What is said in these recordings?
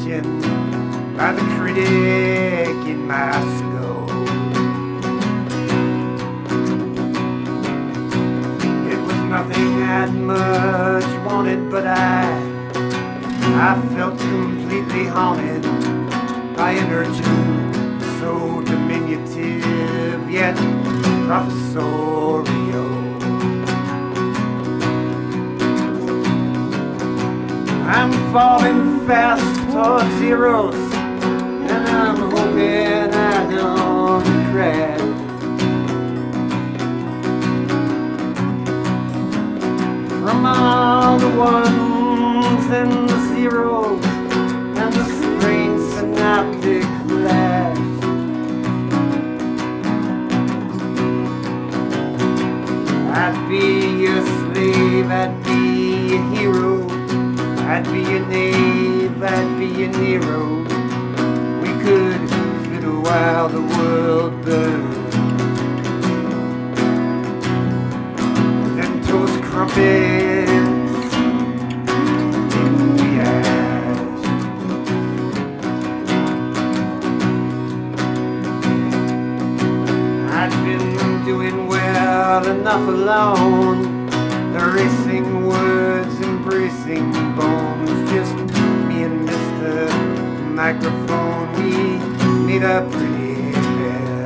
reflection by the critic in my skull. It was nothing I'd much wanted, but I felt completely haunted by an urchin so diminutive yet professorial. I'm falling fast towards zeros, and I'm hoping I don't crash. From all the ones and the zeros and the strange synaptic flash, I'd be a slave, I'd be a hero, I'd be a knave, I'd be a Nero. We could fiddle while the world burned, then toast crumpets in the ash. I'd been doing well enough alone, the racing words embracing bones, just me and Mr. Microphone, we made a pretty pair.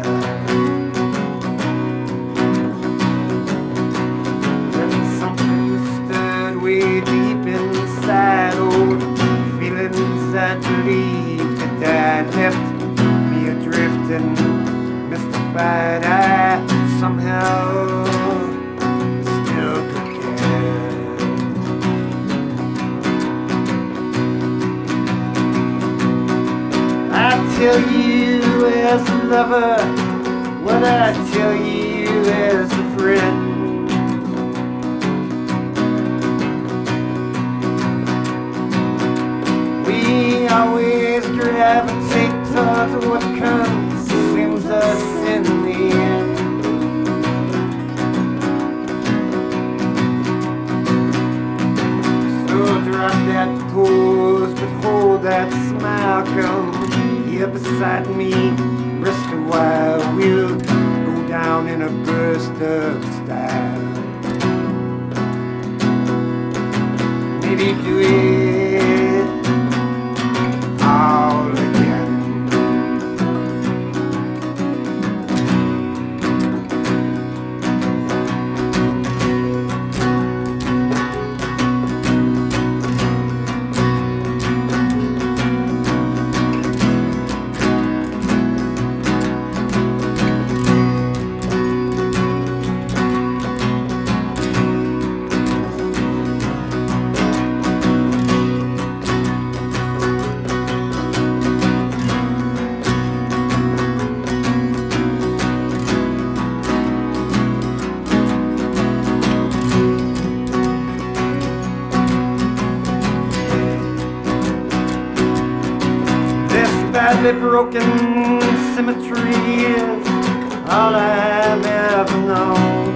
Then something stirred way deep inside, old feelings I believed had died, left me adrift and mystified. I somehow still could care. I tell you as a lover what I tell you as a friend. We always gravitate towards what consumes us in the end. So drop that pose, but hold that smile. Come here beside me, rest a while. We'll go down in a burst of style. Maybe do it all again. Badly broken symmetry is all I've ever known.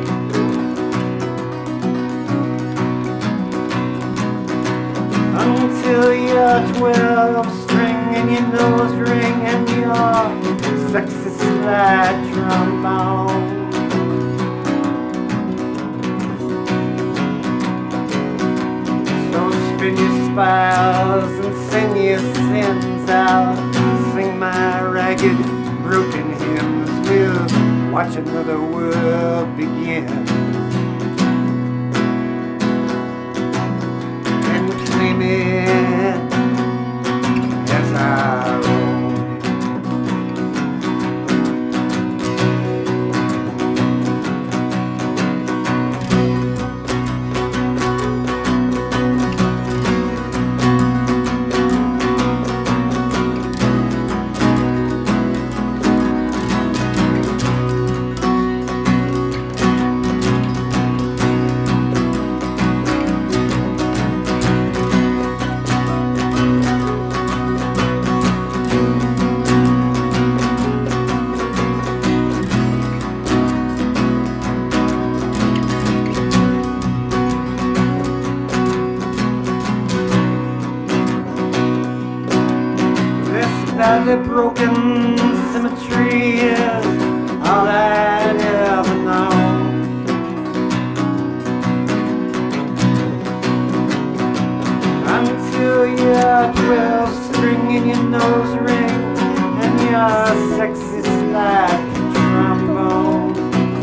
Until you're 12 string and your nose ring and your sexy slide trombone. So spin your spirals and sing your sins out. Sing my ragged, broken hymns. We'll watch another world begin and claim it as our own. that the broken symmetry is all I'd ever known. Until you're 12, string in your nose ring, and your sexy slide trombone.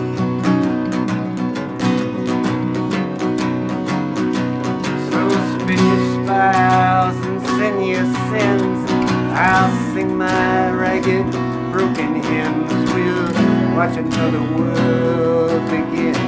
So spin your spiles and sing your sins. I'll sing my ragged, broken hymns. We'll watch another world begin.